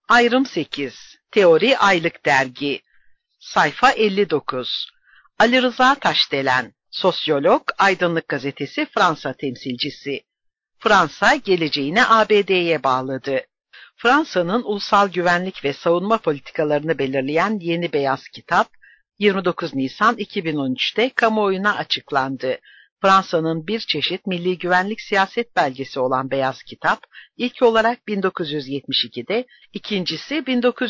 Ayrım 8. Teori Aylık Dergi. Sayfa 59. Ali Rıza Taşdelen, sosyolog, Aydınlık Gazetesi Fransa temsilcisi. Fransa geleceğini ABD'ye bağladı. Fransa'nın ulusal güvenlik ve savunma politikalarını belirleyen yeni beyaz kitap 29 Nisan 2013'te kamuoyuna açıklandı. Fransa'nın bir çeşit milli güvenlik siyaset belgesi olan beyaz kitap, ilk olarak 1972'de, ikincisi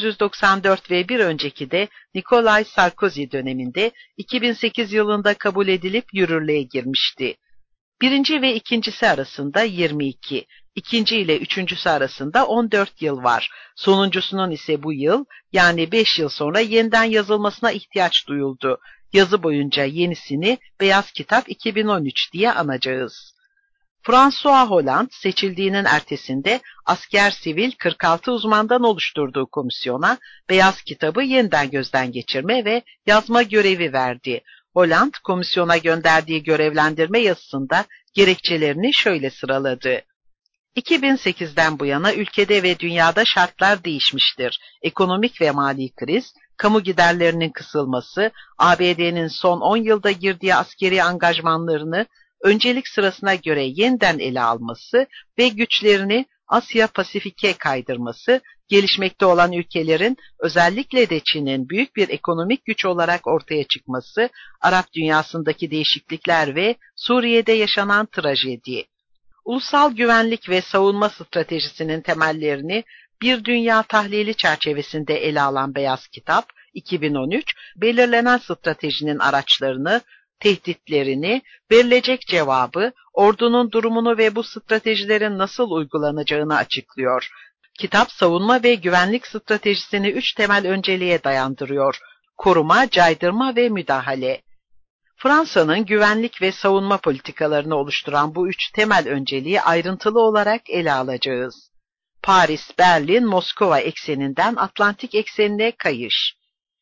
1994 ve bir önceki de Nicolas Sarkozy döneminde 2008 yılında kabul edilip yürürlüğe girmişti. Birinci ve ikincisi arasında 22, ikinci ile üçüncüsü arasında 14 yıl var. Sonuncusunun ise bu yıl, yani 5 yıl sonra yeniden yazılmasına ihtiyaç duyuldu. Yazı boyunca yenisini Beyaz Kitap 2013 diye anacağız. François Hollande seçildiğinin ertesinde asker sivil 46 uzmandan oluşturduğu komisyona Beyaz Kitabı yeniden gözden geçirme ve yazma görevi verdi. Hollande komisyona gönderdiği görevlendirme yazısında gerekçelerini şöyle sıraladı. 2008'den bu yana ülkede ve dünyada şartlar değişmiştir. Ekonomik ve mali kriz, kamu giderlerinin kısılması, ABD'nin son 10 yılda girdiği askeri angajmanlarını öncelik sırasına göre yeniden ele alması ve güçlerini Asya-Pasifik'e kaydırması, gelişmekte olan ülkelerin, özellikle de Çin'in büyük bir ekonomik güç olarak ortaya çıkması, Arap dünyasındaki değişiklikler ve Suriye'de yaşanan trajedi. Ulusal güvenlik ve savunma stratejisinin temellerini bir dünya tahlili çerçevesinde ele alan Beyaz Kitap 2013, belirlenen stratejinin araçlarını, tehditlerini, verilecek cevabı, ordunun durumunu ve bu stratejilerin nasıl uygulanacağını açıklıyor. Kitap savunma ve güvenlik stratejisini 3 temel önceliğe dayandırıyor: koruma, caydırma ve müdahale. Fransa'nın güvenlik ve savunma politikalarını oluşturan bu 3 temel önceliği ayrıntılı olarak ele alacağız. Paris, Berlin, Moskova ekseninden Atlantik eksenine kayış.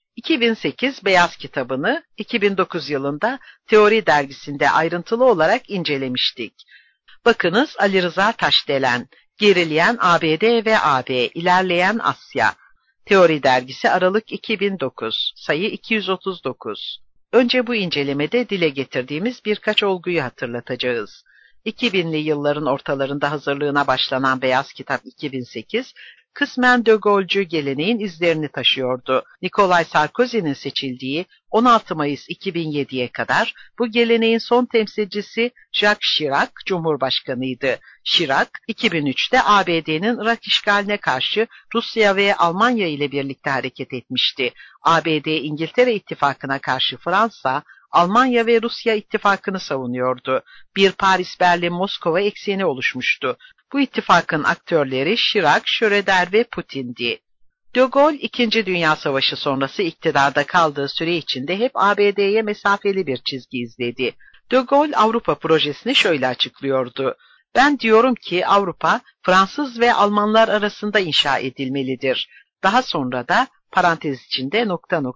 2008 Beyaz Kitabını 2009 yılında Teori dergisinde ayrıntılı olarak incelemiştik. Bakınız Ali Rıza Taşdelen, Gerileyen ABD ve AB, İlerleyen Asya. Teori dergisi Aralık 2009, sayı 239. Önce bu incelemede dile getirdiğimiz birkaç olguyu hatırlatacağız. 2000'li yılların ortalarında hazırlığına başlanan Beyaz Kitap 2008, kısmen de Gaulle'cü geleneğin izlerini taşıyordu. Nicolas Sarkozy'nin seçildiği 16 Mayıs 2007'ye kadar bu geleneğin son temsilcisi Jacques Chirac Cumhurbaşkanıydı. Chirac, 2003'te ABD'nin Irak işgaline karşı Rusya ve Almanya ile birlikte hareket etmişti. ABD-İngiltere ittifakına karşı Fransa, Almanya ve Rusya ittifakını savunuyordu. Bir Paris-Berlin-Moskova ekseni oluşmuştu. Bu ittifakın aktörleri Chirac, Schröder ve Putin'di. De Gaulle, 2. Dünya Savaşı sonrası iktidarda kaldığı süre içinde hep ABD'ye mesafeli bir çizgi izledi. De Gaulle Avrupa projesini şöyle açıklıyordu: "Ben diyorum ki Avrupa, Fransız ve Almanlar arasında inşa edilmelidir. Daha sonra da parantez içinde ...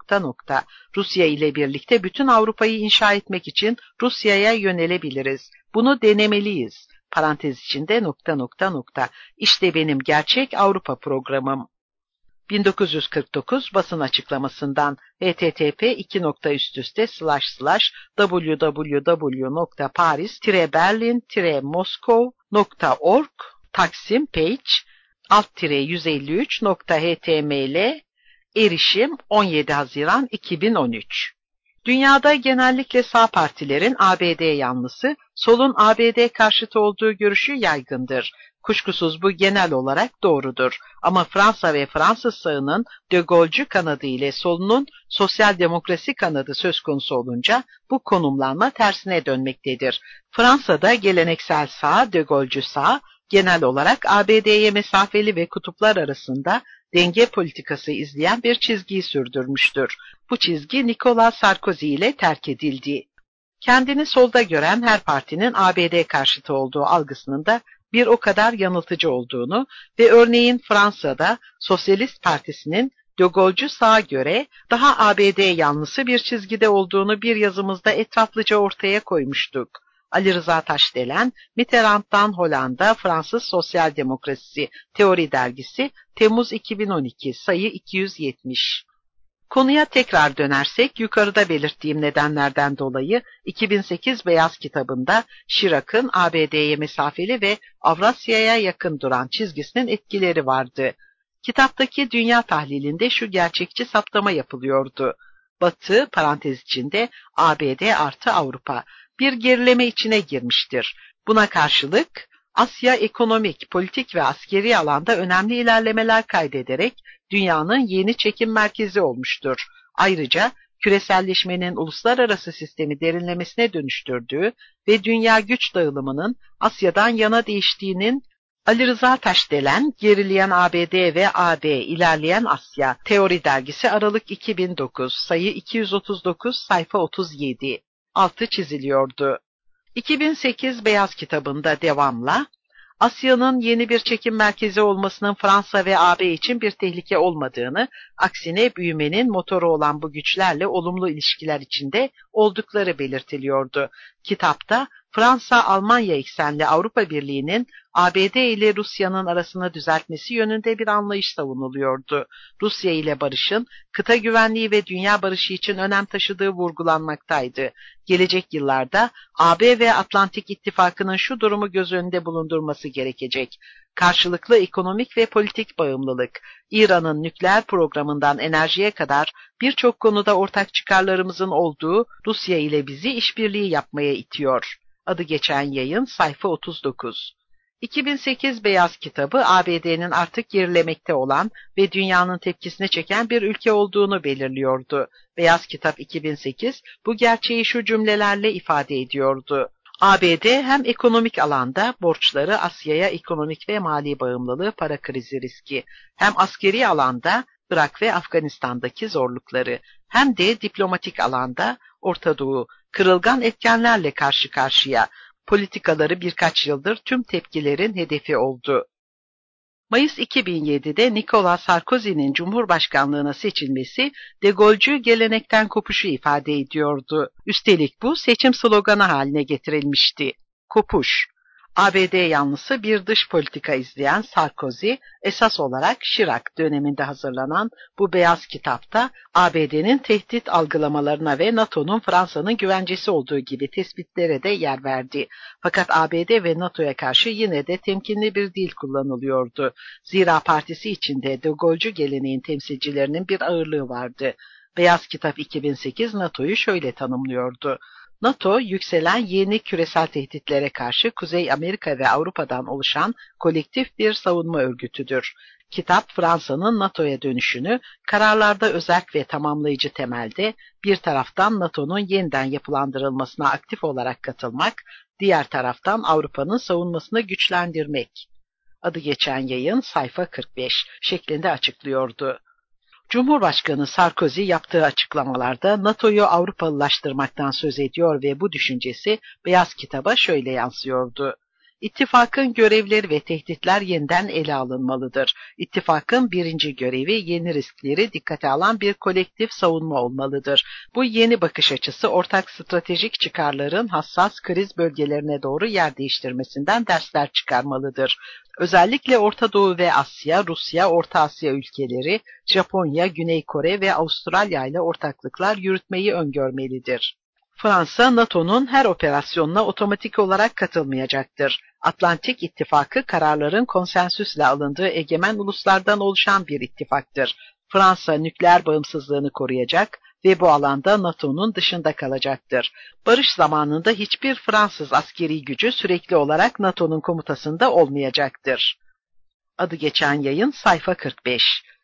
Rusya ile birlikte bütün Avrupa'yı inşa etmek için Rusya'ya yönelebiliriz. Bunu denemeliyiz. Parantez içinde ... İşte benim gerçek Avrupa programım." 1949 basın açıklamasından http://www.paris-berlin-moscow.org Taksim page _153.html erişim 17 Haziran 2013. Dünyada genellikle sağ partilerin ABD yanlısı, solun ABD karşıtı olduğu görüşü yaygındır. Kuşkusuz bu genel olarak doğrudur. Ama Fransa ve Fransız sağının De Gaulle'cü kanadı ile solunun sosyal demokrasi kanadı söz konusu olunca bu konumlanma tersine dönmektedir. Fransa'da geleneksel sağ, De Gaulle'cü sağ, genel olarak ABD'ye mesafeli ve kutuplar arasında denge politikası izleyen bir çizgiyi sürdürmüştür. Bu çizgi Nicolas Sarkozy ile terk edildi. Kendini solda gören her partinin ABD karşıtı olduğu algısının da bir o kadar yanıltıcı olduğunu ve örneğin Fransa'da Sosyalist Partisi'nin De Gaulle'cü sağa göre daha ABD yanlısı bir çizgide olduğunu bir yazımızda etraflıca ortaya koymuştuk. Ali Rıza Taşdelen, Mitterrand'dan Hollanda, Fransız Sosyal Demokrasisi Teori Dergisi, Temmuz 2012, sayı 270. Konuya tekrar dönersek, yukarıda belirttiğim nedenlerden dolayı 2008 Beyaz Kitabı'nda Chirac'ın ABD'ye mesafeli ve Avrasya'ya yakın duran çizgisinin etkileri vardı. Kitaptaki dünya tahlilinde şu gerçekçi saptama yapılıyordu. Batı, parantez içinde ABD artı Avrupa, bir gerileme içine girmiştir. Buna karşılık Asya ekonomik, politik ve askeri alanda önemli ilerlemeler kaydederek dünyanın yeni çekim merkezi olmuştur. Ayrıca küreselleşmenin uluslararası sistemi derinlemesine dönüştürdüğü ve dünya güç dağılımının Asya'dan yana değiştiğinin Ali Rıza Taşdelen, Gerileyen ABD ve AD, İlerleyen Asya Teori Dergisi, Aralık 2009, sayı 239, sayfa 37. Altı çiziliyordu. 2008 Beyaz Kitabı'nda devamla, Asya'nın yeni bir çekim merkezi olmasının Fransa ve AB için bir tehlike olmadığını, aksine büyümenin motoru olan bu güçlerle olumlu ilişkiler içinde oldukları belirtiliyordu. Kitapta Fransa-Almanya eksenli Avrupa Birliği'nin ABD ile Rusya'nın arasını düzeltmesi yönünde bir anlayış savunuluyordu. Rusya ile barışın kıta güvenliği ve dünya barışı için önem taşıdığı vurgulanmaktaydı. Gelecek yıllarda AB ve Atlantik İttifakı'nın şu durumu göz önünde bulundurması gerekecek. Karşılıklı ekonomik ve politik bağımlılık, İran'ın nükleer programından enerjiye kadar birçok konuda ortak çıkarlarımızın olduğu Rusya ile bizi işbirliği yapmaya itiyor. Adı geçen yayın, sayfa 39. 2008 Beyaz Kitabı, ABD'nin artık gerilemekte olan ve dünyanın tepkisini çeken bir ülke olduğunu belirliyordu. Beyaz Kitap 2008 bu gerçeği şu cümlelerle ifade ediyordu. ABD hem ekonomik alanda borçları, Asya'ya ekonomik ve mali bağımlılığı, para krizi riski, hem askeri alanda Irak ve Afganistan'daki zorlukları, hem de diplomatik alanda Orta Doğu, kırılgan etkenlerle karşı karşıya, politikaları birkaç yıldır tüm tepkilerin hedefi oldu. Mayıs 2007'de Nicolas Sarkozy'nin Cumhurbaşkanlığına seçilmesi, De Gaulle'cü gelenekten kopuşu ifade ediyordu. Üstelik bu seçim sloganı haline getirilmişti. Kopuş. ABD yanlısı bir dış politika izleyen Sarkozy, esas olarak Chirac döneminde hazırlanan bu beyaz kitapta ABD'nin tehdit algılamalarına ve NATO'nun Fransa'nın güvencesi olduğu gibi tespitlere de yer verdi. Fakat ABD ve NATO'ya karşı yine de temkinli bir dil kullanılıyordu. Zira partisi içinde De Gaulle'cü geleneğin temsilcilerinin bir ağırlığı vardı. Beyaz Kitap 2008 NATO'yu şöyle tanımlıyordu. NATO, yükselen yeni küresel tehditlere karşı Kuzey Amerika ve Avrupa'dan oluşan kolektif bir savunma örgütüdür. Kitap, Fransa'nın NATO'ya dönüşünü kararlarda özerk ve tamamlayıcı temelde bir taraftan NATO'nun yeniden yapılandırılmasına aktif olarak katılmak, diğer taraftan Avrupa'nın savunmasını güçlendirmek. Adı geçen yayın, sayfa 45 şeklinde açıklıyordu. Cumhurbaşkanı Sarkozy yaptığı açıklamalarda NATO'yu Avrupalılaştırmaktan söz ediyor ve bu düşüncesi Beyaz Kitap'a şöyle yansıyordu. İttifakın görevleri ve tehditler yeniden ele alınmalıdır. İttifakın birinci görevi yeni riskleri dikkate alan bir kolektif savunma olmalıdır. Bu yeni bakış açısı ortak stratejik çıkarların hassas kriz bölgelerine doğru yer değiştirmesinden dersler çıkarmalıdır. Özellikle Orta Doğu ve Asya, Rusya, Orta Asya ülkeleri, Japonya, Güney Kore ve Avustralya ile ortaklıklar yürütmeyi öngörmelidir. Fransa, NATO'nun her operasyonuna otomatik olarak katılmayacaktır. Atlantik İttifakı kararların konsensüsle alındığı egemen uluslardan oluşan bir ittifaktır. Fransa nükleer bağımsızlığını koruyacak ve bu alanda NATO'nun dışında kalacaktır. Barış zamanında hiçbir Fransız askeri gücü sürekli olarak NATO'nun komutasında olmayacaktır. Adı geçen yayın, sayfa 45.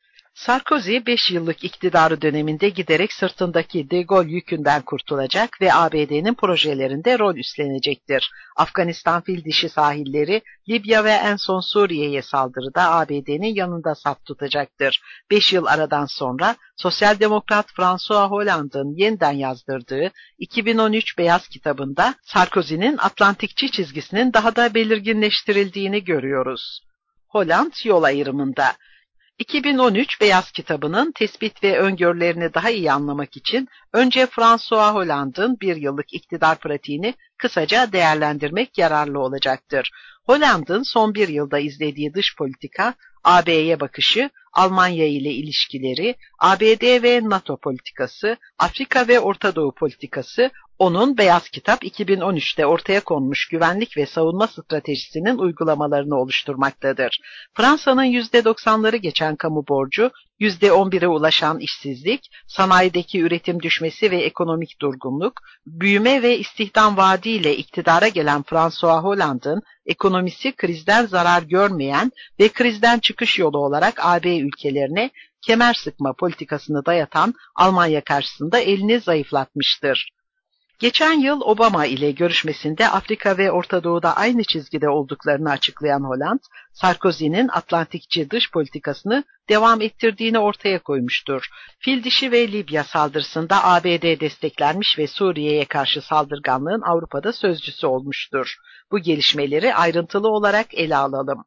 Sarkozy 5 yıllık iktidarı döneminde giderek sırtındaki De Gaulle yükünden kurtulacak ve ABD'nin projelerinde rol üstlenecektir. Afganistan fil dişi sahilleri, Libya ve en son Suriye'ye saldırıda ABD'nin yanında saf tutacaktır. 5 yıl aradan sonra Sosyal Demokrat François Hollande'ın yeniden yazdırdığı 2013 Beyaz Kitabı'nda Sarkozy'nin Atlantikçi çizgisinin daha da belirginleştirildiğini görüyoruz. Hollande yol ayrımında. 2013 Beyaz Kitabı'nın tespit ve öngörülerini daha iyi anlamak için önce François Hollande'ın bir yıllık iktidar pratiğini kısaca değerlendirmek yararlı olacaktır. Hollande'ın son bir yılda izlediği dış politika, AB'ye bakışı, Almanya ile ilişkileri, ABD ve NATO politikası, Afrika ve Orta Doğu politikası, onun Beyaz Kitap 2013'te ortaya konmuş güvenlik ve savunma stratejisinin uygulamalarını oluşturmaktadır. Fransa'nın %90'ları geçen kamu borcu, %11'e ulaşan işsizlik, sanayideki üretim düşmesi ve ekonomik durgunluk, büyüme ve istihdam vaadiyle iktidara gelen François Hollande'ın ekonomisi krizden zarar görmeyen ve krizden çıkış yolu olarak AB ülkelerine kemer sıkma politikasını dayatan Almanya karşısında elini zayıflatmıştır. Geçen yıl Obama ile görüşmesinde Afrika ve Orta Doğu'da aynı çizgide olduklarını açıklayan Hollande, Sarkozy'nin Atlantikçi dış politikasını devam ettirdiğini ortaya koymuştur. Fil-dişi ve Libya saldırısında ABD desteklenmiş ve Suriye'ye karşı saldırganlığın Avrupa'da sözcüsü olmuştur. Bu gelişmeleri ayrıntılı olarak ele alalım.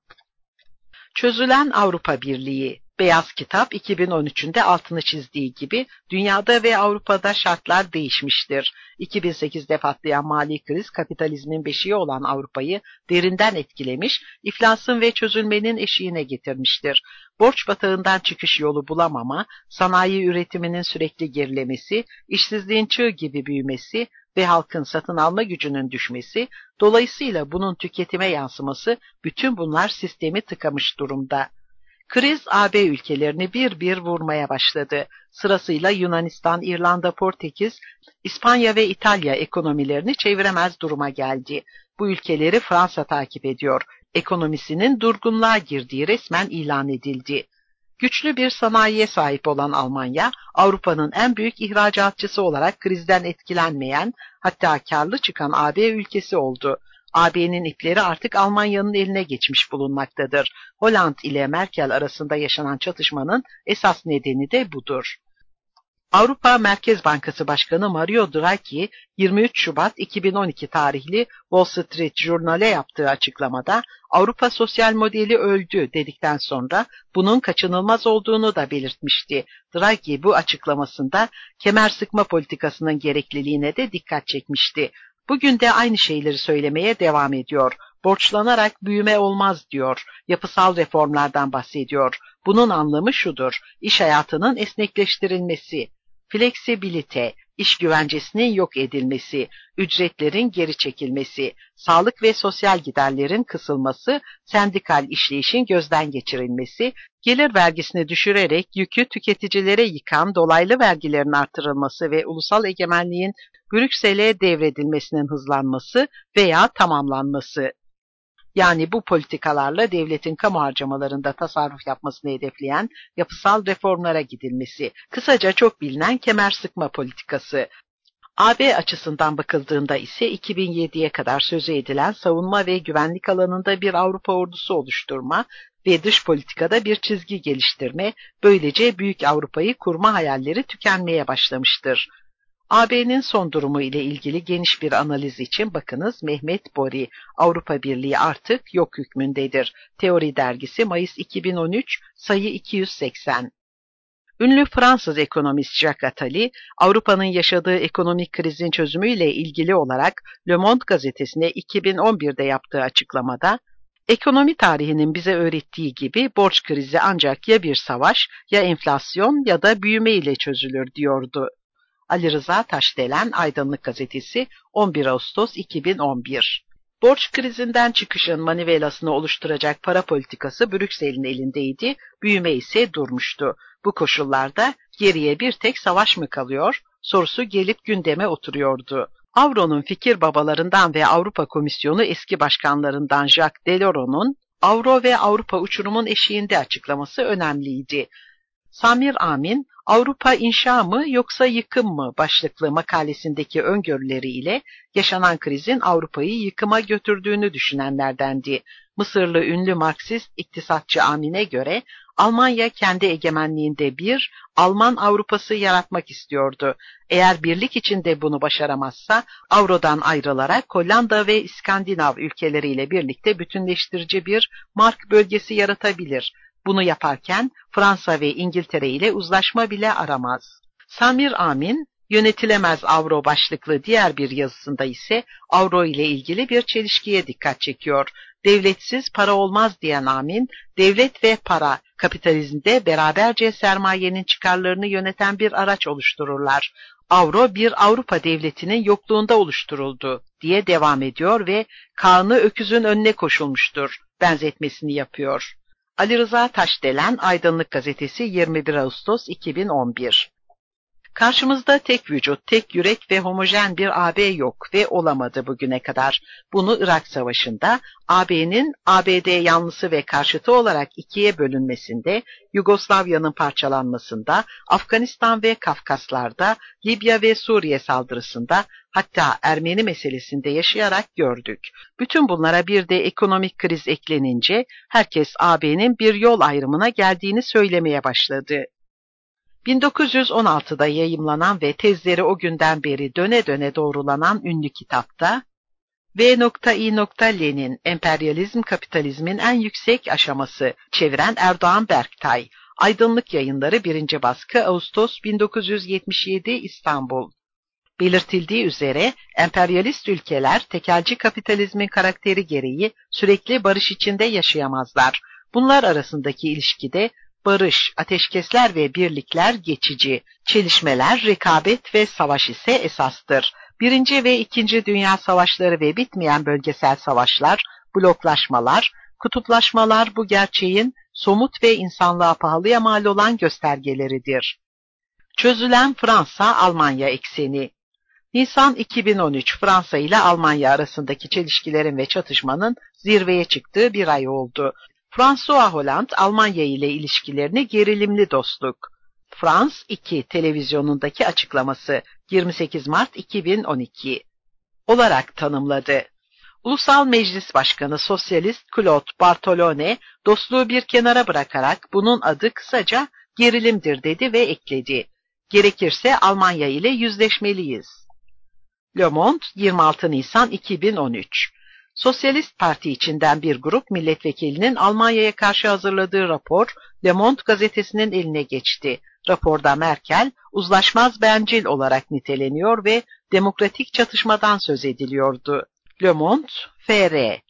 Çözülen Avrupa Birliği. Beyaz Kitap 2013'ün de altını çizdiği gibi dünyada ve Avrupa'da şartlar değişmiştir. 2008'de patlayan mali kriz kapitalizmin beşiği olan Avrupa'yı derinden etkilemiş, iflasın ve çözülmenin eşiğine getirmiştir. Borç batağından çıkış yolu bulamama, sanayi üretiminin sürekli gerilemesi, işsizliğin çığ gibi büyümesi ve halkın satın alma gücünün düşmesi, dolayısıyla bunun tüketime yansıması, bütün bunlar sistemi tıkamış durumda. Kriz AB ülkelerini bir bir vurmaya başladı. Sırasıyla Yunanistan, İrlanda, Portekiz, İspanya ve İtalya ekonomilerini çeviremez duruma geldi. Bu ülkeleri Fransa takip ediyor. Ekonomisinin durgunluğa girdiği resmen ilan edildi. Güçlü bir sanayiye sahip olan Almanya, Avrupa'nın en büyük ihracatçısı olarak krizden etkilenmeyen, hatta karlı çıkan AB ülkesi oldu. AB'nin ipleri artık Almanya'nın eline geçmiş bulunmaktadır. Hollande ile Merkel arasında yaşanan çatışmanın esas nedeni de budur. Avrupa Merkez Bankası Başkanı Mario Draghi, 23 Şubat 2012 tarihli Wall Street Journal'e yaptığı açıklamada Avrupa sosyal modeli öldü dedikten sonra bunun kaçınılmaz olduğunu da belirtmişti. Draghi bu açıklamasında kemer sıkma politikasının gerekliliğine de dikkat çekmişti. Bugün de aynı şeyleri söylemeye devam ediyor. Borçlanarak büyüme olmaz diyor. Yapısal reformlardan bahsediyor. Bunun anlamı şudur: İş hayatının esnekleştirilmesi, fleksibilite, iş güvencesinin yok edilmesi, ücretlerin geri çekilmesi, sağlık ve sosyal giderlerin kısılması, sendikal işleyişin gözden geçirilmesi, gelir vergisini düşürerek yükü tüketicilere yıkan dolaylı vergilerin artırılması ve ulusal egemenliğin Brüksel'e devredilmesinin hızlanması veya tamamlanması. Yani bu politikalarla devletin kamu harcamalarında tasarruf yapmasını hedefleyen yapısal reformlara gidilmesi. Kısaca çok bilinen kemer sıkma politikası. AB açısından bakıldığında ise 2007'ye kadar sözü edilen savunma ve güvenlik alanında bir Avrupa ordusu oluşturma ve dış politikada bir çizgi geliştirme, böylece Büyük Avrupa'yı kurma hayalleri tükenmeye başlamıştır. AB'nin son durumu ile ilgili geniş bir analiz için bakınız Mehmet Bori, Avrupa Birliği artık yok hükmündedir. Teori Dergisi, Mayıs 2013, sayı 280. Ünlü Fransız ekonomist Jacques Attali, Avrupa'nın yaşadığı ekonomik krizin çözümüyle ilgili olarak Le Monde gazetesine 2011'de yaptığı açıklamada, ekonomi tarihinin bize öğrettiği gibi borç krizi ancak ya bir savaş, ya enflasyon ya da büyüme ile çözülür diyordu. Ali Rıza Taşdelen, Aydınlık Gazetesi, 11 Ağustos 2011. Borç krizinden çıkışın manivelasını oluşturacak para politikası Brüksel'in elindeydi, büyüme ise durmuştu. Bu koşullarda geriye bir tek savaş mı kalıyor sorusu gelip gündeme oturuyordu. Avro'nun fikir babalarından ve Avrupa Komisyonu eski başkanlarından Jacques Delors'un Avro ve Avrupa uçurumun eşiğinde açıklaması önemliydi. Samir Amin, Avrupa inşa mı yoksa yıkım mı başlıklı makalesindeki öngörüleriyle yaşanan krizin Avrupa'yı yıkıma götürdüğünü düşünenlerdendi. Mısırlı ünlü Marksist iktisatçı Amin'e göre Almanya kendi egemenliğinde bir Alman Avrupası yaratmak istiyordu. Eğer birlik içinde bunu başaramazsa Avro'dan ayrılarak Hollanda ve İskandinav ülkeleriyle birlikte bütünleştirici bir mark bölgesi yaratabilir. Bunu yaparken Fransa ve İngiltere ile uzlaşma bile aramaz. Samir Amin, Yönetilemez Avro başlıklı diğer bir yazısında ise avro ile ilgili bir çelişkiye dikkat çekiyor. Devletsiz para olmaz diyen Amin, devlet ve para kapitalizmde beraberce sermayenin çıkarlarını yöneten bir araç oluştururlar. Avro bir Avrupa devletinin yokluğunda oluşturuldu diye devam ediyor ve Kaan'ı öküzün önüne koşulmuştur benzetmesini yapıyor. Ali Rıza Taşdelen, Aydınlık Gazetesi, 21 Ağustos 2011. Karşımızda tek vücut, tek yürek ve homojen bir AB yok ve olamadı bugüne kadar. Bunu Irak Savaşı'nda, AB'nin ABD yanlısı ve karşıtı olarak ikiye bölünmesinde, Yugoslavya'nın parçalanmasında, Afganistan ve Kafkaslar'da, Libya ve Suriye saldırısında, hatta Ermeni meselesinde yaşayarak gördük. Bütün bunlara bir de ekonomik kriz eklenince, herkes AB'nin bir yol ayrımına geldiğini söylemeye başladı. 1916'da yayımlanan ve tezleri o günden beri döne döne doğrulanan ünlü kitapta V.İ. Lenin, Emperyalizm Kapitalizmin en yüksek aşaması, çeviren Erdoğan Berktay, Aydınlık Yayınları 1. baskı, Ağustos 1977, İstanbul. Belirtildiği üzere emperyalist ülkeler tekelci kapitalizmin karakteri gereği sürekli barış içinde yaşayamazlar. Bunlar arasındaki ilişkide barış, ateşkesler ve birlikler geçici, çelişmeler, rekabet ve savaş ise esastır. 1. ve 2. Dünya Savaşları ve bitmeyen bölgesel savaşlar, bloklaşmalar, kutuplaşmalar bu gerçeğin somut ve insanlığa pahalıya mal olan göstergeleridir. Çözülen Fransa-Almanya ekseni. Nisan 2013, Fransa ile Almanya arasındaki çelişkilerin ve çatışmanın zirveye çıktığı bir ay oldu. François Hollande, Almanya ile ilişkilerini gerilimli dostluk, France 2 televizyonundaki açıklaması 28 Mart 2012 olarak tanımladı. Ulusal Meclis Başkanı Sosyalist Claude Bartolone, dostluğu bir kenara bırakarak bunun adı kısaca gerilimdir dedi ve ekledi. Gerekirse Almanya ile yüzleşmeliyiz. Le Monde, 26 Nisan 2013. Sosyalist Parti içinden bir grup milletvekilinin Almanya'ya karşı hazırladığı rapor, Le Monde gazetesinin eline geçti. Raporda Merkel, uzlaşmaz bencil olarak niteleniyor ve demokratik çatışmadan söz ediliyordu. Le Monde, FR,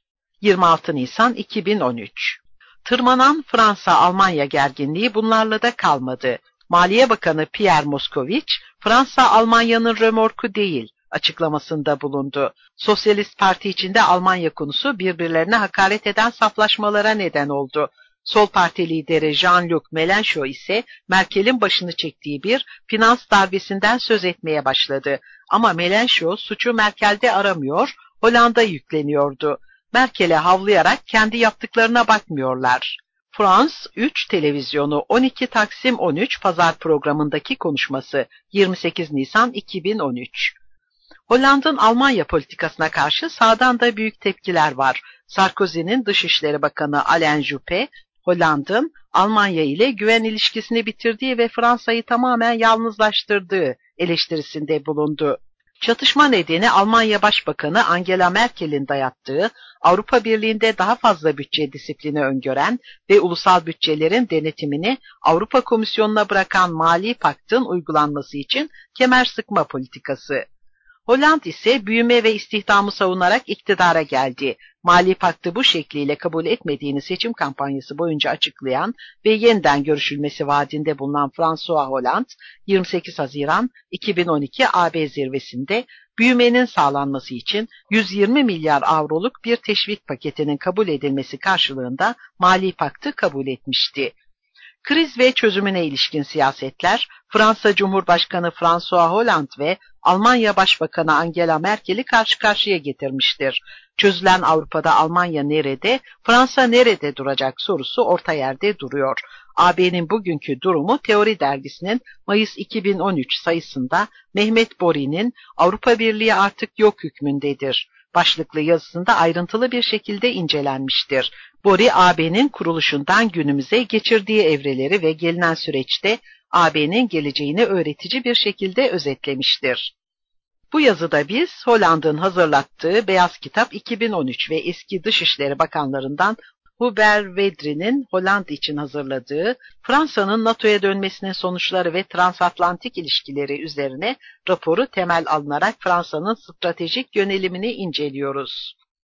26 Nisan 2013. Tırmanan Fransa-Almanya gerginliği bunlarla da kalmadı. Maliye Bakanı Pierre Moscovici, Fransa Almanya'nın römorku değil açıklamasında bulundu. Sosyalist Parti içinde Almanya konusu birbirlerine hakaret eden saflaşmalara neden oldu. Sol Parti lideri Jean-Luc Mélenchon ise Merkel'in başını çektiği bir finans darbesinden söz etmeye başladı. Ama Mélenchon suçu Merkel'de aramıyor, Hollanda yükleniyordu. Merkel'e havlayarak kendi yaptıklarına bakmıyorlar. France 3 televizyonu 12 Taksim 13 pazar programındaki konuşması 28 Nisan 2013. Hollanda'nın Almanya politikasına karşı sağdan da büyük tepkiler var. Sarkozy'nin Dışişleri Bakanı Alain Juppé, Hollanda'nın Almanya ile güven ilişkisini bitirdiği ve Fransa'yı tamamen yalnızlaştırdığı eleştirisinde bulundu. Çatışma nedeni Almanya Başbakanı Angela Merkel'in dayattığı, Avrupa Birliği'nde daha fazla bütçe disiplini öngören ve ulusal bütçelerin denetimini Avrupa Komisyonu'na bırakan Mali Pakt'ın uygulanması için kemer sıkma politikası. Hollande ise büyüme ve istihdamı savunarak iktidara geldi. Mali Pakt'ı bu şekliyle kabul etmediğini seçim kampanyası boyunca açıklayan ve yeniden görüşülmesi vaadinde bulunan François Hollande, 28 Haziran 2012 AB zirvesinde büyümenin sağlanması için 120 milyar avroluk bir teşvik paketinin kabul edilmesi karşılığında Mali Pakt'ı kabul etmişti. Kriz ve çözümüne ilişkin siyasetler, Fransa Cumhurbaşkanı François Hollande ve Almanya Başbakanı Angela Merkel'i karşı karşıya getirmiştir. Çözülen Avrupa'da Almanya nerede, Fransa nerede duracak sorusu orta yerde duruyor. AB'nin bugünkü durumu Teori dergisinin Mayıs 2013 sayısında Mehmet Bori'nin Avrupa Birliği artık yok hükmündedir başlıklı yazısında ayrıntılı bir şekilde incelenmiştir. Bori, AB'nin kuruluşundan günümüze geçirdiği evreleri ve gelinen süreçte AB'nin geleceğini öğretici bir şekilde özetlemiştir. Bu yazıda biz Hollanda'nın hazırlattığı Beyaz Kitap 2013 ve eski Dışişleri Bakanlarından Hubert Védrine'in Hollanda için hazırladığı Fransa'nın NATO'ya dönmesinin sonuçları ve transatlantik ilişkileri üzerine raporu temel alınarak Fransa'nın stratejik yönelimini inceliyoruz.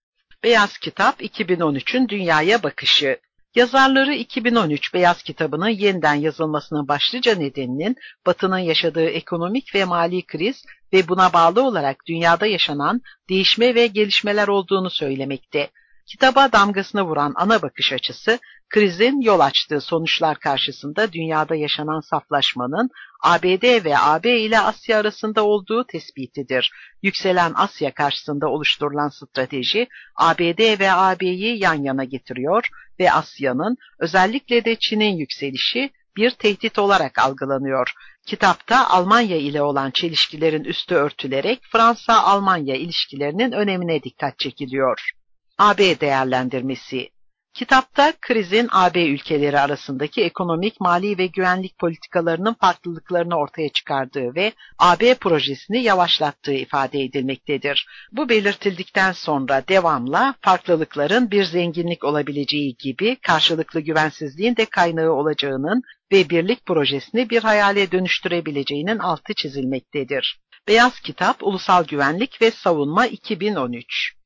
Beyaz Kitap 2013'ün Dünyaya Bakışı. Yazarları 2013 Beyaz Kitabı'nın yeniden yazılmasının başlıca nedeninin Batı'nın yaşadığı ekonomik ve mali kriz ve buna bağlı olarak dünyada yaşanan değişme ve gelişmeler olduğunu söylemekte. Kitaba damgasını vuran ana bakış açısı, krizin yol açtığı sonuçlar karşısında dünyada yaşanan saflaşmanın ABD ve AB ile Asya arasında olduğu tespitidir. Yükselen Asya karşısında oluşturulan strateji, ABD ve AB'yi yan yana getiriyor ve Asya'nın, özellikle de Çin'in yükselişi bir tehdit olarak algılanıyor. Kitapta Almanya ile olan çelişkilerin üstü örtülerek Fransa-Almanya ilişkilerinin önemine dikkat çekiliyor. AB değerlendirmesi. Kitapta krizin AB ülkeleri arasındaki ekonomik, mali ve güvenlik politikalarının farklılıklarını ortaya çıkardığı ve AB projesini yavaşlattığı ifade edilmektedir. Bu belirtildikten sonra devamla farklılıkların bir zenginlik olabileceği gibi karşılıklı güvensizliğin de kaynağı olacağının ve birlik projesini bir hayale dönüştürebileceğinin altı çizilmektedir. Beyaz Kitap, Ulusal Güvenlik ve Savunma 2013.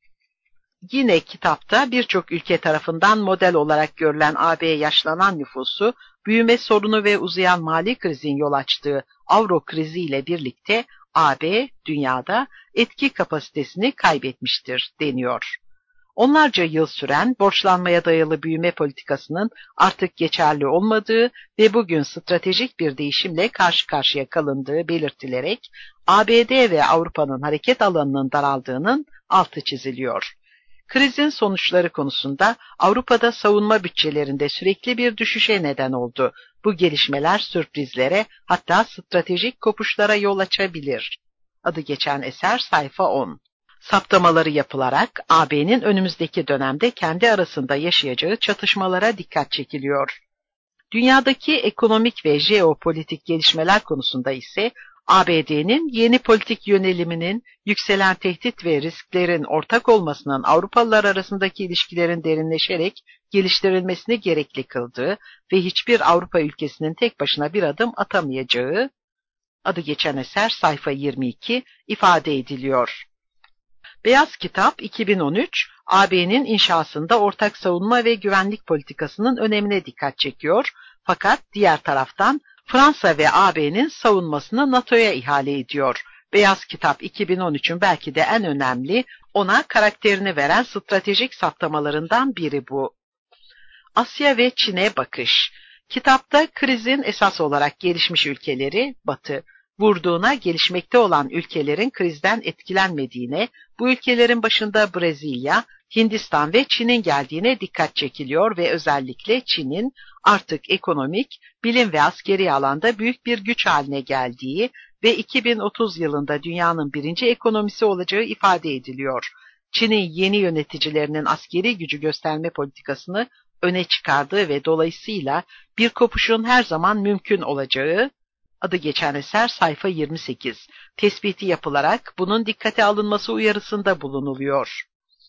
Yine kitapta birçok ülke tarafından model olarak görülen AB yaşlanan nüfusu, büyüme sorunu ve uzayan mali krizin yol açtığı Avro krizi ile birlikte AB dünyada etki kapasitesini kaybetmiştir deniyor. Onlarca yıl süren borçlanmaya dayalı büyüme politikasının artık geçerli olmadığı ve bugün stratejik bir değişimle karşı karşıya kalındığı belirtilerek ABD ve Avrupa'nın hareket alanının daraldığının altı çiziliyor. Krizin sonuçları konusunda Avrupa'da savunma bütçelerinde sürekli bir düşüşe neden oldu. Bu gelişmeler sürprizlere, hatta stratejik kopuşlara yol açabilir. Adı geçen eser sayfa 10. Saptamaları yapılarak AB'nin önümüzdeki dönemde kendi arasında yaşayacağı çatışmalara dikkat çekiliyor. Dünyadaki ekonomik ve jeopolitik gelişmeler konusunda ise ABD'nin yeni politik yöneliminin yükselen tehdit ve risklerin ortak olmasının Avrupalılar arasındaki ilişkilerin derinleşerek geliştirilmesini gerekli kıldığı ve hiçbir Avrupa ülkesinin tek başına bir adım atamayacağı, adı geçen eser sayfa 22 ifade ediliyor. Beyaz Kitap 2013, AB'nin inşasında ortak savunma ve güvenlik politikasının önemine dikkat çekiyor, fakat diğer taraftan Fransa ve AB'nin savunmasını NATO'ya ihale ediyor. Beyaz Kitap 2013'ün belki de en önemli, ona karakterini veren stratejik saptamalarından biri bu. Asya ve Çin'e bakış. Kitapta krizin esas olarak gelişmiş ülkeleri, Batı, vurduğuna gelişmekte olan ülkelerin krizden etkilenmediğine, bu ülkelerin başında Brezilya, Hindistan ve Çin'in geldiğine dikkat çekiliyor ve özellikle Çin'in artık ekonomik, bilim ve askeri alanda büyük bir güç haline geldiği ve 2030 yılında dünyanın birinci ekonomisi olacağı ifade ediliyor. Çin'in yeni yöneticilerinin askeri gücü gösterme politikasını öne çıkardığı ve dolayısıyla bir kopuşun her zaman mümkün olacağı, adı geçen eser sayfa 28, tespiti yapılarak bunun dikkate alınması uyarısında bulunuluyor.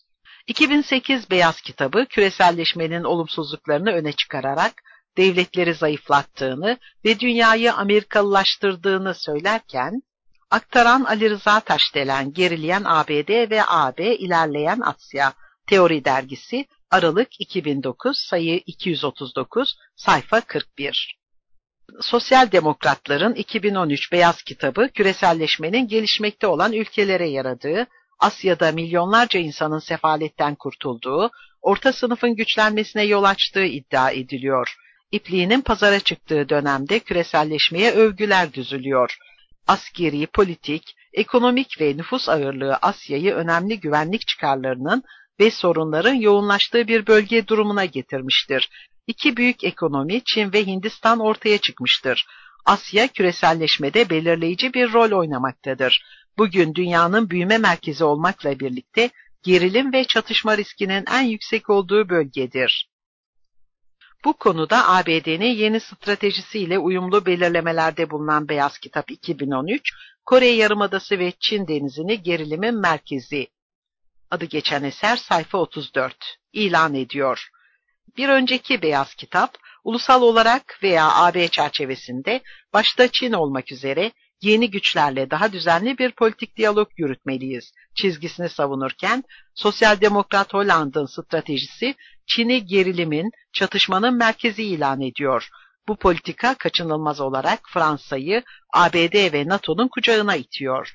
2008 Beyaz Kitabı, küreselleşmenin olumsuzluklarını öne çıkararak devletleri zayıflattığını ve dünyayı Amerikalılaştırdığını söylerken, aktaran Ali Rıza Taşdelen, Gerileyen ABD ve AB İlerleyen Asya Teori Dergisi, Aralık 2009, sayı 239, sayfa 41. Sosyal Demokratların 2013 Beyaz Kitabı, küreselleşmenin gelişmekte olan ülkelere yaradığı, Asya'da milyonlarca insanın sefaletten kurtulduğu, orta sınıfın güçlenmesine yol açtığı iddia ediliyor. İpliğinin pazara çıktığı dönemde küreselleşmeye övgüler düzülüyor. Askeri, politik, ekonomik ve nüfus ağırlığı Asya'yı önemli güvenlik çıkarlarının ve sorunların yoğunlaştığı bir bölge durumuna getirmiştir. İki büyük ekonomi, Çin ve Hindistan ortaya çıkmıştır. Asya küreselleşmede belirleyici bir rol oynamaktadır. Bugün dünyanın büyüme merkezi olmakla birlikte gerilim ve çatışma riskinin en yüksek olduğu bölgedir. Bu konuda ABD'nin yeni stratejisiyle uyumlu belirlemelerde bulunan Beyaz Kitap 2013, Kore Yarımadası ve Çin Denizi'ni gerilimin merkezi, adı geçen eser sayfa 34, ilan ediyor. Bir önceki beyaz kitap, ulusal olarak veya AB çerçevesinde başta Çin olmak üzere yeni güçlerle daha düzenli bir politik diyalog yürütmeliyiz çizgisini savunurken, Sosyal Demokrat Hollande'ın stratejisi Çin'i gerilimin, çatışmanın merkezi ilan ediyor. Bu politika kaçınılmaz olarak Fransa'yı ABD ve NATO'nun kucağına itiyor.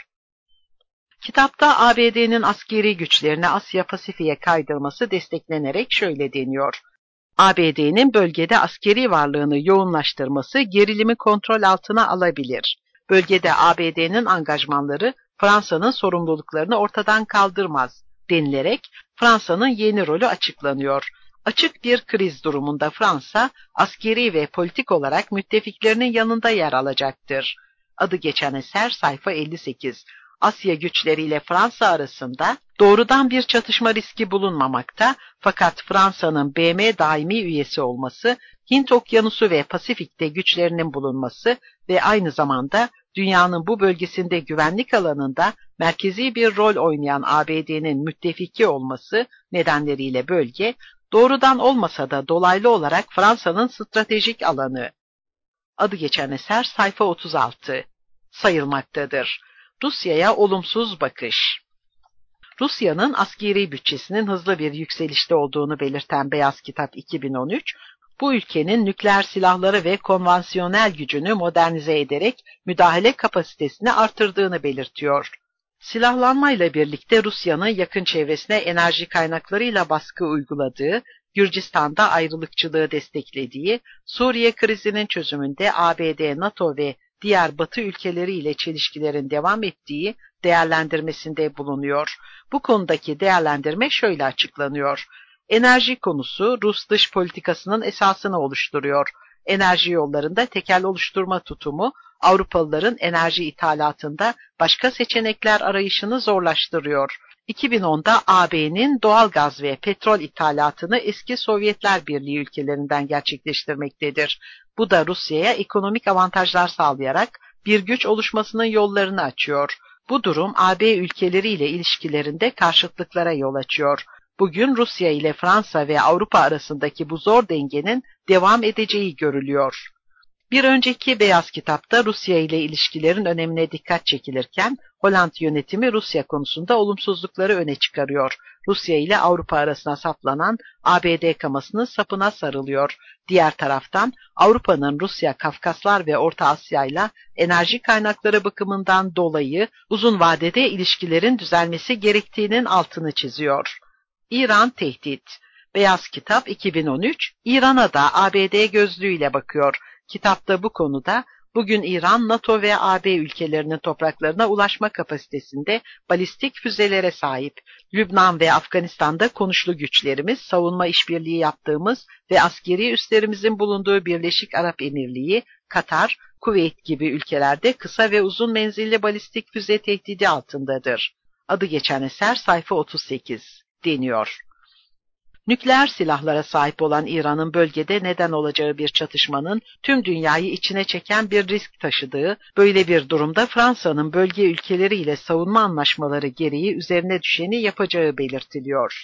Kitapta ABD'nin askeri güçlerini Asya Pasifik'e kaydırması desteklenerek şöyle deniyor. ABD'nin bölgede askeri varlığını yoğunlaştırması gerilimi kontrol altına alabilir. Bölgede ABD'nin angajmanları Fransa'nın sorumluluklarını ortadan kaldırmaz denilerek Fransa'nın yeni rolü açıklanıyor. Açık bir kriz durumunda Fransa, askeri ve politik olarak müttefiklerinin yanında yer alacaktır. Adı geçen eser sayfa 58. Asya güçleriyle Fransa arasında doğrudan bir çatışma riski bulunmamakta, fakat Fransa'nın BM daimi üyesi olması, Hint Okyanusu ve Pasifik'te güçlerinin bulunması ve aynı zamanda dünyanın bu bölgesinde güvenlik alanında merkezi bir rol oynayan ABD'nin müttefiki olması nedenleriyle bölge, doğrudan olmasa da dolaylı olarak Fransa'nın stratejik alanı. Adı geçen eser sayfa 36 sayılmaktadır. Rusya'ya olumsuz bakış. Rusya'nın askeri bütçesinin hızlı bir yükselişte olduğunu belirten Beyaz Kitap 2013, bu ülkenin nükleer silahları ve konvansiyonel gücünü modernize ederek müdahale kapasitesini artırdığını belirtiyor. Silahlanmayla birlikte Rusya'nın yakın çevresine enerji kaynaklarıyla baskı uyguladığı, Gürcistan'da ayrılıkçılığı desteklediği, Suriye krizinin çözümünde ABD, NATO ve diğer Batı ülkeleriyle çelişkilerin devam ettiği değerlendirmesinde bulunuyor. Bu konudaki değerlendirme şöyle açıklanıyor. Enerji konusu Rus dış politikasının esasını oluşturuyor. Enerji yollarında tekel oluşturma tutumu, Avrupalıların enerji ithalatında başka seçenekler arayışını zorlaştırıyor. 2010'da AB'nin doğal gaz ve petrol ithalatını eski Sovyetler Birliği ülkelerinden gerçekleştirmektedir. Bu da Rusya'ya ekonomik avantajlar sağlayarak bir güç oluşmasının yollarını açıyor. Bu durum AB ülkeleriyle ilişkilerinde karşıtlıklara yol açıyor. Bugün Rusya ile Fransa ve Avrupa arasındaki bu zor dengenin devam edeceği görülüyor. Bir önceki Beyaz Kitap'ta Rusya ile ilişkilerin önemine dikkat çekilirken, Hollande yönetimi Rusya konusunda olumsuzlukları öne çıkarıyor. Rusya ile Avrupa arasına saplanan ABD kamasının sapına sarılıyor. Diğer taraftan Avrupa'nın Rusya, Kafkaslar ve Orta Asya ile enerji kaynakları bakımından dolayı uzun vadede ilişkilerin düzelmesi gerektiğinin altını çiziyor. İran tehdit. Beyaz Kitap 2013, İran'a da ABD gözlüğüyle bakıyor. Kitapta bu konuda bugün İran, NATO ve AB ülkelerinin topraklarına ulaşma kapasitesinde balistik füzelere sahip. Lübnan ve Afganistan'da konuşlu güçlerimiz, savunma işbirliği yaptığımız ve askeri üslerimizin bulunduğu Birleşik Arap Emirliği, Katar, Kuveyt gibi ülkelerde kısa ve uzun menzilli balistik füze tehdidi altındadır. Adı geçen eser sayfa 38 deniyor. Nükleer silahlara sahip olan İran'ın bölgede neden olacağı bir çatışmanın tüm dünyayı içine çeken bir risk taşıdığı, böyle bir durumda Fransa'nın bölge ülkeleriyle savunma anlaşmaları gereği üzerine düşeni yapacağı belirtiliyor.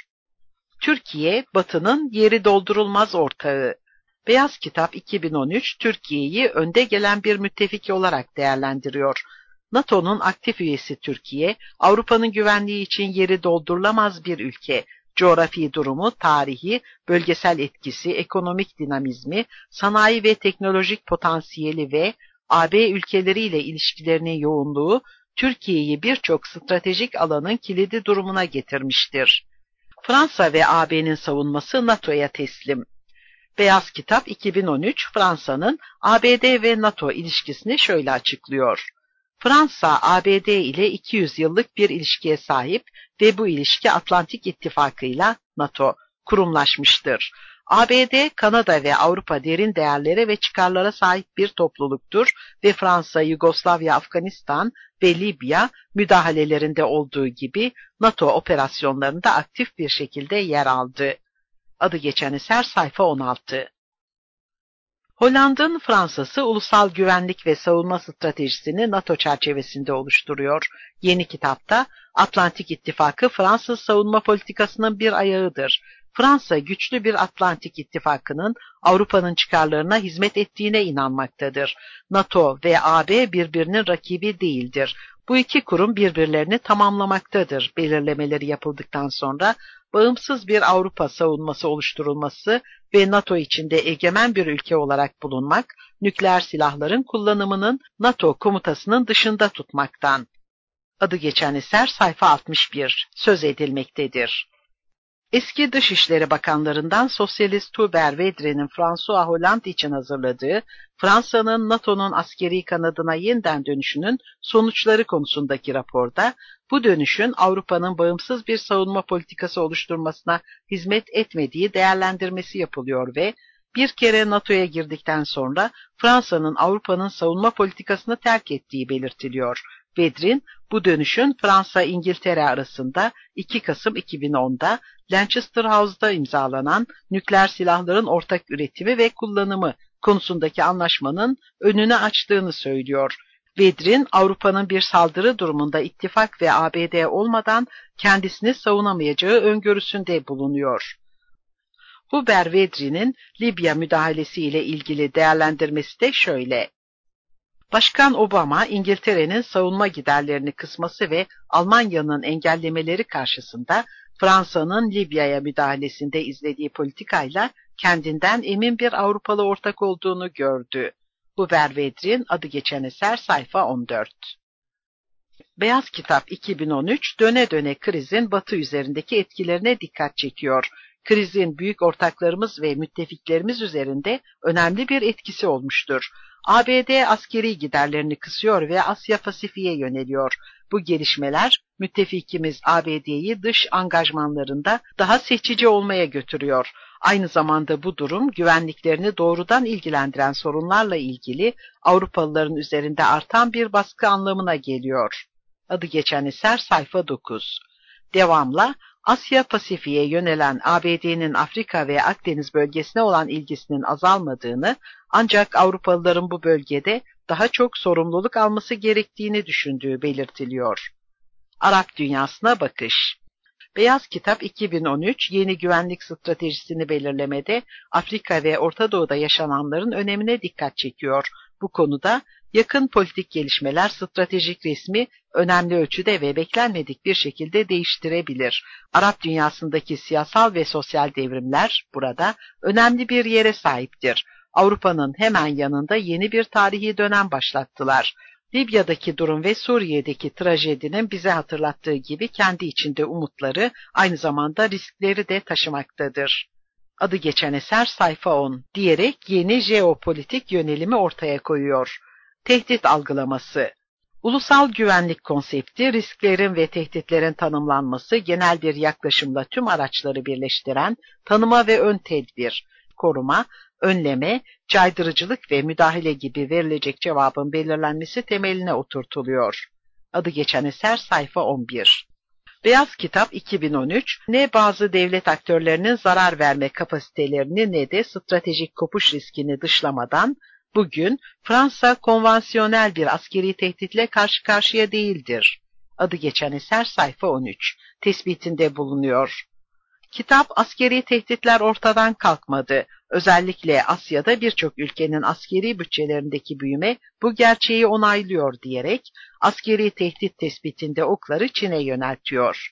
Türkiye, Batı'nın yeri doldurulmaz ortağı. Beyaz Kitap 2013, Türkiye'yi önde gelen bir müttefik olarak değerlendiriyor. NATO'nun aktif üyesi Türkiye, Avrupa'nın güvenliği için yeri doldurulamaz bir ülke. Coğrafi durumu, tarihi, bölgesel etkisi, ekonomik dinamizmi, sanayi ve teknolojik potansiyeli ve AB ülkeleriyle ilişkilerinin yoğunluğu Türkiye'yi birçok stratejik alanın kilidi durumuna getirmiştir. Fransa ve AB'nin savunması NATO'ya teslim. Beyaz Kitap 2013, Fransa'nın ABD ve NATO ilişkisini şöyle açıklıyor. Fransa, ABD ile 200 yıllık bir ilişkiye sahip ve bu ilişki Atlantik İttifakı'yla NATO kurumlaşmıştır. ABD, Kanada ve Avrupa derin değerlere ve çıkarlara sahip bir topluluktur ve Fransa, Yugoslavya, Afganistan ve Libya müdahalelerinde olduğu gibi NATO operasyonlarında aktif bir şekilde yer aldı. Adı geçen eser sayfa 16. Hollande'ın Fransa'sı ulusal güvenlik ve savunma stratejisini NATO çerçevesinde oluşturuyor. Yeni kitapta Atlantik İttifakı Fransız savunma politikasının bir ayağıdır. Fransa güçlü bir Atlantik ittifakının Avrupa'nın çıkarlarına hizmet ettiğine inanmaktadır. NATO ve AB birbirinin rakibi değildir. Bu iki kurum birbirlerini tamamlamaktadır. Belirlemeleri yapıldıktan sonra bağımsız bir Avrupa savunması oluşturulması ve NATO içinde egemen bir ülke olarak bulunmak, nükleer silahların kullanımının NATO komutasının dışında tutmaktan. Adı geçen eser sayfa 61 söz edilmektedir. Eski Dışişleri Bakanlarından Sosyalist Hubert Védrine'in François Hollande için hazırladığı Fransa'nın NATO'nun askeri kanadına yeniden dönüşünün sonuçları konusundaki raporda bu dönüşün Avrupa'nın bağımsız bir savunma politikası oluşturmasına hizmet etmediği değerlendirmesi yapılıyor ve bir kere NATO'ya girdikten sonra Fransa'nın Avrupa'nın savunma politikasını terk ettiği belirtiliyor. Védrine, bu dönüşün Fransa-İngiltere arasında 2 Kasım 2010'da Lancaster House'da imzalanan nükleer silahların ortak üretimi ve kullanımı konusundaki anlaşmanın önünü açtığını söylüyor. Védrine, Avrupa'nın bir saldırı durumunda ittifak ve ABD olmadan kendisini savunamayacağı öngörüsünde bulunuyor. Hubert Védrine'in Libya müdahalesiyle ilgili değerlendirmesi de şöyle. Başkan Obama, İngiltere'nin savunma giderlerini kısması ve Almanya'nın engellemeleri karşısında Fransa'nın Libya'ya müdahalesinde izlediği politikayla kendinden emin bir Avrupalı ortak olduğunu gördü. Hubert Védrine, adı geçen eser sayfa 14. Beyaz Kitap 2013 döne döne krizin Batı üzerindeki etkilerine dikkat çekiyor. Krizin büyük ortaklarımız ve müttefiklerimiz üzerinde önemli bir etkisi olmuştur. ABD askeri giderlerini kısıyor ve Asya Pasifik'e yöneliyor. Bu gelişmeler müttefikimiz ABD'yi dış angajmanlarında daha seçici olmaya götürüyor. Aynı zamanda bu durum güvenliklerini doğrudan ilgilendiren sorunlarla ilgili Avrupalıların üzerinde artan bir baskı anlamına geliyor. Adı geçen eser sayfa 9. Devamla Asya Pasifik'e yönelen ABD'nin Afrika ve Akdeniz bölgesine olan ilgisinin azalmadığını, ancak Avrupalıların bu bölgede daha çok sorumluluk alması gerektiğini düşündüğü belirtiliyor. Arap dünyasına bakış. Beyaz Kitap 2013 yeni güvenlik stratejisini belirlemede Afrika ve Orta Doğu'da yaşananların önemine dikkat çekiyor. Bu konuda yakın politik gelişmeler stratejik resmi önemli ölçüde ve beklenmedik bir şekilde değiştirebilir. Arap dünyasındaki siyasal ve sosyal devrimler burada önemli bir yere sahiptir. Avrupa'nın hemen yanında yeni bir tarihi dönem başlattılar. Libya'daki durum ve Suriye'deki trajedinin bize hatırlattığı gibi kendi içinde umutları, aynı zamanda riskleri de taşımaktadır. Adı geçen eser sayfa 10 diyerek yeni jeopolitik yönelimi ortaya koyuyor. Tehdit algılaması. Ulusal güvenlik konsepti, risklerin ve tehditlerin tanımlanması, genel bir yaklaşımla tüm araçları birleştiren tanıma ve ön tedbir, koruma, önleme, caydırıcılık ve müdahale gibi verilecek cevabın belirlenmesi temeline oturtuluyor. Adı geçen eser sayfa 11. Beyaz Kitap 2013 ne bazı devlet aktörlerinin zarar verme kapasitelerini ne de stratejik kopuş riskini dışlamadan bugün Fransa konvansiyonel bir askeri tehditle karşı karşıya değildir. Adı geçen eser sayfa 13. Tespitinde bulunuyor. Kitap askeri tehditler ortadan kalkmadı. Özellikle Asya'da birçok ülkenin askeri bütçelerindeki büyüme bu gerçeği onaylıyor diyerek askeri tehdit tespitinde okları Çin'e yöneltiyor.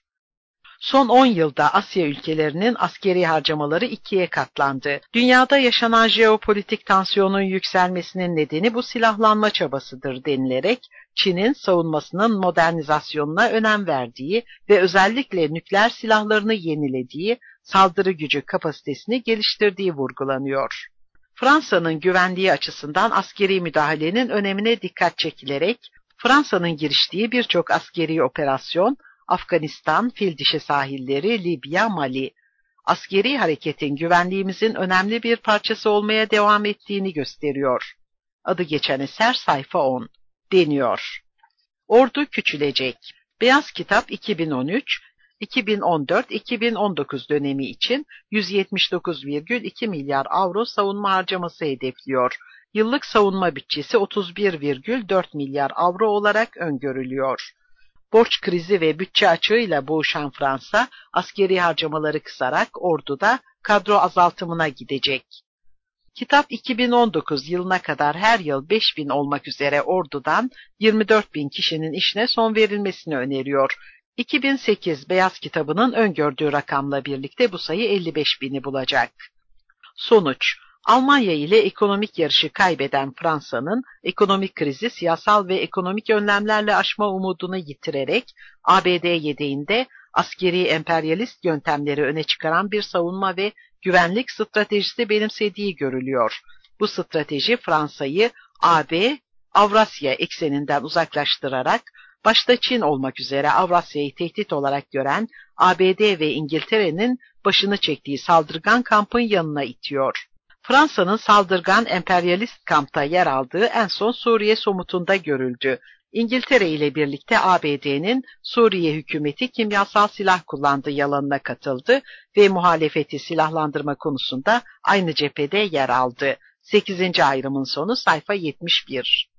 Son 10 yılda Asya ülkelerinin askeri harcamaları 2'ye katlandı. Dünyada yaşanan jeopolitik tansiyonun yükselmesinin nedeni bu silahlanma çabasıdır denilerek Çin'in savunmasının modernizasyonuna önem verdiği ve özellikle nükleer silahlarını yenilediği, saldırı gücü kapasitesini geliştirdiği vurgulanıyor. Fransa'nın güvenliği açısından askeri müdahalenin önemine dikkat çekilerek Fransa'nın giriştiği birçok askeri operasyon, Afganistan, Fildişi sahilleri, Libya, Mali, askeri hareketin güvenliğimizin önemli bir parçası olmaya devam ettiğini gösteriyor. Adı geçen eser sayfa 10. Deniyor. Ordu küçülecek. Beyaz Kitap 2013, 2014-2019 dönemi için 179,2 milyar avro savunma harcaması hedefliyor. Yıllık savunma bütçesi 31,4 milyar avro olarak öngörülüyor. Borç krizi ve bütçe açığıyla boğuşan Fransa, askeri harcamaları kısarak orduda kadro azaltımına gidecek. Kitap 2019 yılına kadar her yıl 5.000 olmak üzere ordudan 24.000 kişinin işine son verilmesini öneriyor. 2008 Beyaz Kitabı'nın öngördüğü rakamla birlikte bu sayı 55.000'i bulacak. Sonuç: Almanya ile ekonomik yarışı kaybeden Fransa'nın ekonomik krizi siyasal ve ekonomik önlemlerle aşma umudunu yitirerek ABD yedeğinde askeri emperyalist yöntemleri öne çıkaran bir savunma ve güvenlik stratejisi benimsediği görülüyor. Bu strateji Fransa'yı AB-Avrasya ekseninden uzaklaştırarak başta Çin olmak üzere Avrasya'yı tehdit olarak gören ABD ve İngiltere'nin başını çektiği saldırgan kampın yanına itiyor. Fransa'nın saldırgan emperyalist kampta yer aldığı en son Suriye somutunda görüldü. İngiltere ile birlikte ABD'nin Suriye hükümeti kimyasal silah kullandığı yalanına katıldı ve muhalefeti silahlandırma konusunda aynı cephede yer aldı. 8. ayrımın sonu sayfa 71.